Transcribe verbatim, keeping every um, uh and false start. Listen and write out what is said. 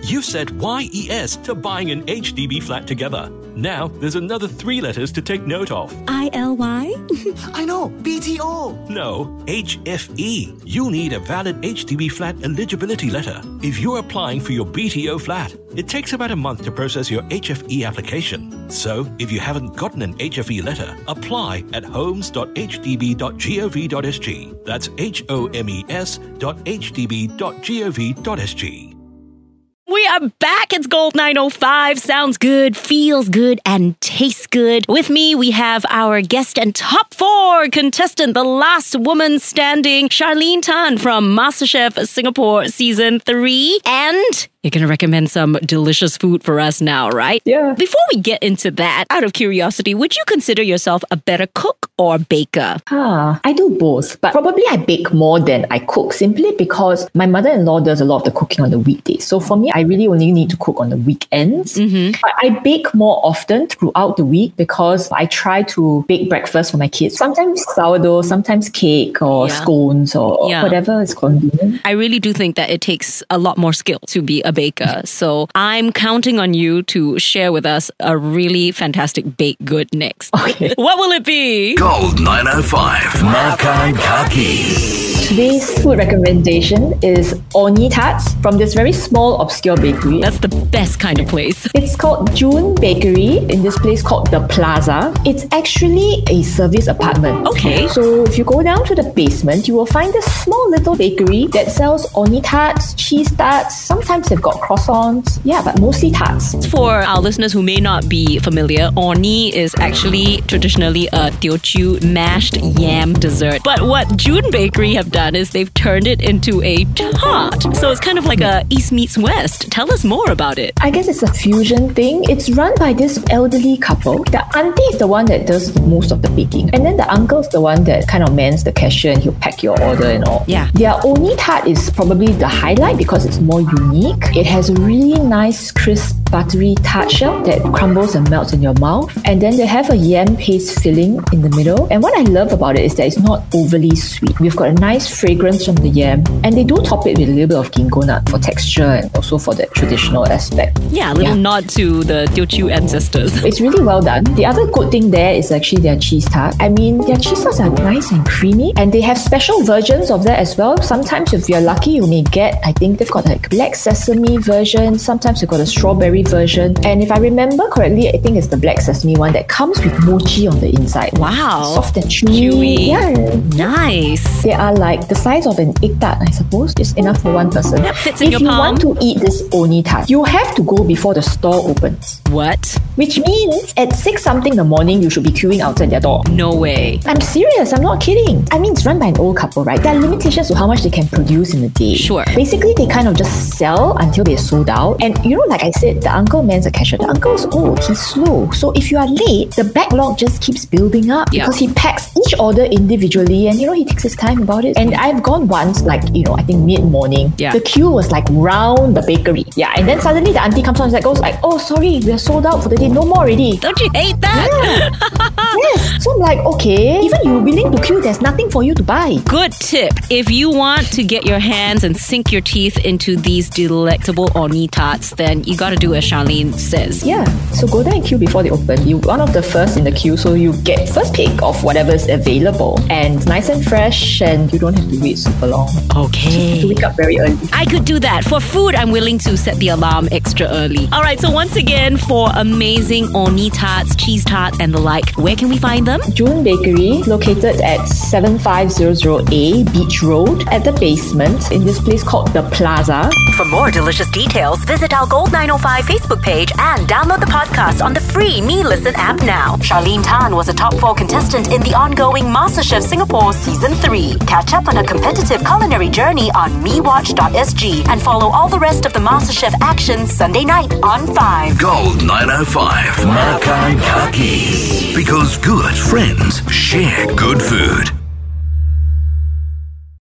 You've said Y E S to buying an H D B flat together. Now, there's another three letters to take note of. I L Y? I know, B T O. No, H F E. You'll need a valid H D B flat eligibility letter if you're applying for your B T O flat. It takes about a month to process your H F E application. So, if you haven't gotten an H F E letter, apply at homes dot h d b dot gov dot s g. That's H O M E S dot h d b dot gov dot s g. We are back. It's Gold nine oh five. Sounds good, feels good, and tastes good. With me, we have our guest and top four contestant, the last woman standing, Charlene Tan from MasterChef Singapore Season three. And you're going to recommend some delicious food for us now, right? Yeah. Before we get into that, out of curiosity, would you consider yourself a better cook or baker? Ah, I do both, but probably I bake more than I cook simply because my mother-in-law does a lot of the cooking on the weekdays. So for me, I really only need to cook on the weekends. Mm-hmm. But I bake more often throughout the week because I try to bake breakfast for my kids. Sometimes sourdough, sometimes cake or Yeah. scones or Yeah. whatever is convenient. I really do think that it takes a lot more skill to be a baker. So I'm counting on you to share with us a really fantastic baked good next. Okay. What will it be? Gold nine oh five. Makan Kaki. Today's food recommendation is Orni Tarts from this very small, obscure bakery. That's the best kind of place. It's called June Bakery in this place called The Plaza. It's actually a service apartment. Okay. So if you go down to the basement, you will find this small little bakery that sells Orni Tarts, cheese tarts. Sometimes they've got croissants. Yeah, but mostly tarts. For our listeners who may not be familiar, orni is actually traditionally a Teochew mashed yam dessert. But what June Bakery have done is they've turned it into a tart. So it's kind of like a East meets West. Tell us more about it. I guess it's a fusion thing. It's run by this elderly couple. The auntie is the one that does most of the baking. And then the uncle's the one that kind of mans the cashier and he'll pack your order and all. Yeah. Their Orni tart is probably the highlight because it's more unique. It has a really nice, crisp, buttery tart shell that crumbles and melts in your mouth. And then they have a yam paste filling in the middle. And what I love about it is that it's not overly sweet. We've got a nice fragrance from the yam. And they do top it with a little bit of ginkgo nut for texture and also for that traditional aspect. Yeah, a little Yeah. nod to the Teochew ancestors. It's really well done. The other good thing there is actually their cheese tart. I mean, their cheese tarts are nice and creamy, and they have special versions of that as well. Sometimes if you're lucky, you may get, I think they've got like black sesame version. Sometimes they've got a strawberry version. And if I remember correctly, I think it's the black sesame one that comes with mochi on the inside. Wow. Soft and chewy. Chewy. Yeah. Nice. They are like the size of an egg tart, I suppose. Just enough for one person. That fits in if your you palm. want to eat this Orni tart, you have to go before the store opens. What? Which means at six something in the morning, you should be queuing outside their door. No way. I'm serious, I'm not kidding. I mean, it's run by an old couple, right? There are limitations to how much they can produce in a day. Sure. Basically, they kind of just sell until they're sold out. And you know, like I said, the uncle mans the cashier. The uncle's old, he's slow. So if you are late, the backlog just keeps building up Yeah. because he packs each order individually and, you know, he takes his time about it. And I've gone once, like, you know, I think mid-morning. Yeah. The queue was like round the bakery. Yeah. And then suddenly the auntie comes on and like, goes like, oh, sorry, we're sold out for the day. No more already. Don't you hate that? Yes. So I'm like, okay, even you're willing to queue, there's nothing for you to buy. Good tip. If you want to get your hands and sink your teeth into these delectable Orni tarts, then you gotta do as Charlene says. Yeah. So go there and queue before they open. You're one of the first in the queue, so you get first pick of whatever's available. And it's nice and fresh, and you don't have to wait super long. Okay. To wake up very early. I could do that. For food, I'm willing to set the alarm extra early. All right, so once again, for amazing Orni tarts, cheese tarts, and the like, where can we find them? June Bakery, located at seven five zero zero A Beach Road, at the basement in this place called The Plaza. For more delicious details, visit our Gold nine oh five Facebook page and download the podcast on the free Me Listen app now. Charlene Tan was a top four contestant in the ongoing MasterChef Singapore Season three. Catch up on a competitive culinary journey on me watch dot s g and follow all the rest of the MasterChef action Sunday night on five. Gold nine oh five. Makan Kaki. Because good friends share good food.